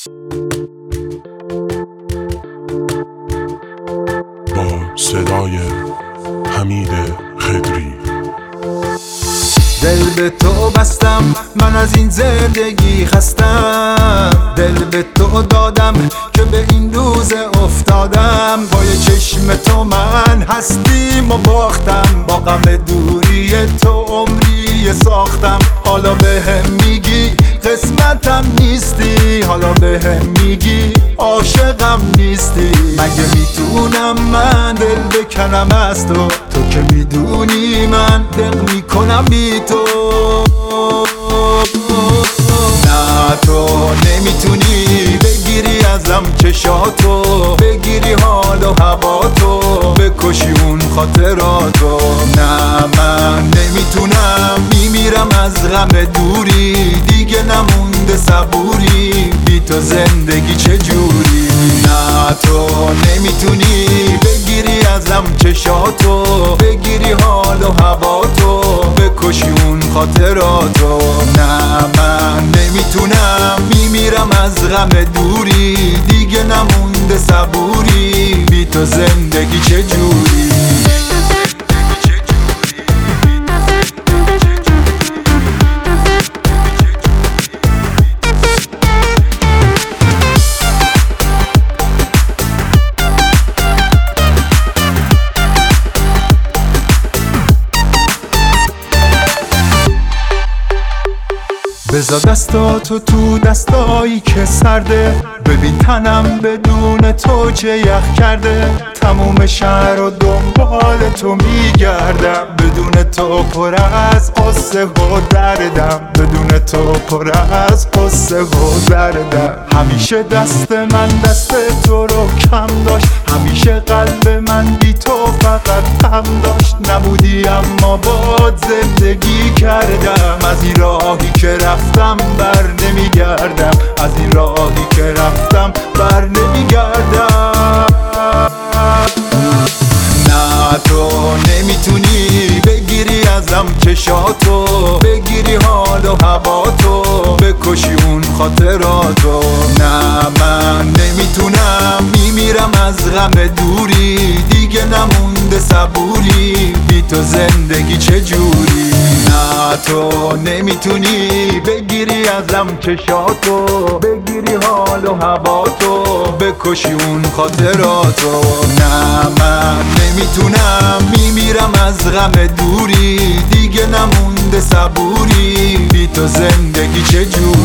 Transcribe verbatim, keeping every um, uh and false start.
با صدای حمید خدری. دل به تو بستم، من از این زندگی خستم. دل به تو دادم که به این روز افتادم. پای چشم تو من هستیم و باختم، با غم دوری تو عمری ساختم. حالا به هم میگی قسمتم نیستی، حالا به هم میگی عاشقم نیستی. مگه میتونم من دل بکنم از تو، تو که میدونی من دل میکنم بی تو. نه تو نمیتونی بگیری ازم چشاتو، بگیری حال و هواتو، بکشی اون خاطراتو. نه من نمیتونم، میمیرم از غم دوری، دیگه نمونده صبوری، بی تو زندگی چجوری. نه تو نمیتونی بگیری ازم چشاتو، بگیری حال و هواتو، بکشی اون خاطراتو. نه من نمیتونم، میمیرم از غم دوری، دیگه نمونده صبوری، بی تو زندگی چجوری. بذار دستاتو تو دستایی که سرده، ببین تنم بدون تو چه یخ کرده. تموم شهر و دنبال تو میگردم، بدون تو پر از قصه و دردم، بدون تو پر از قصه و دردم. همیشه دست من دست تو رو کم داشت، همیشه قلب من بی تو فقط غم داشت. نبودی اما باد زندگی کردم، از این راهی که رفتم بر نمیگردم، از این راهی که رفتم بر نمیگردم. نه تو نمیتونی بگیری ازم چشاتو، بگیری حال و هواتو، بکشی اون خاطراتو. نه من نمیتونم، میمیرم از غم دوری، دیگه نمونده صبوری، بی تو زندگی چجوری. نه تو نمیتونی بگیری ازم چشاتو، بگیری حال و هواتو، بکشی اون خاطراتو. نه من نمیتونم، میمیرم از غم دوری، دیگه نمونده صبوری، بی تو زندگی چجوری.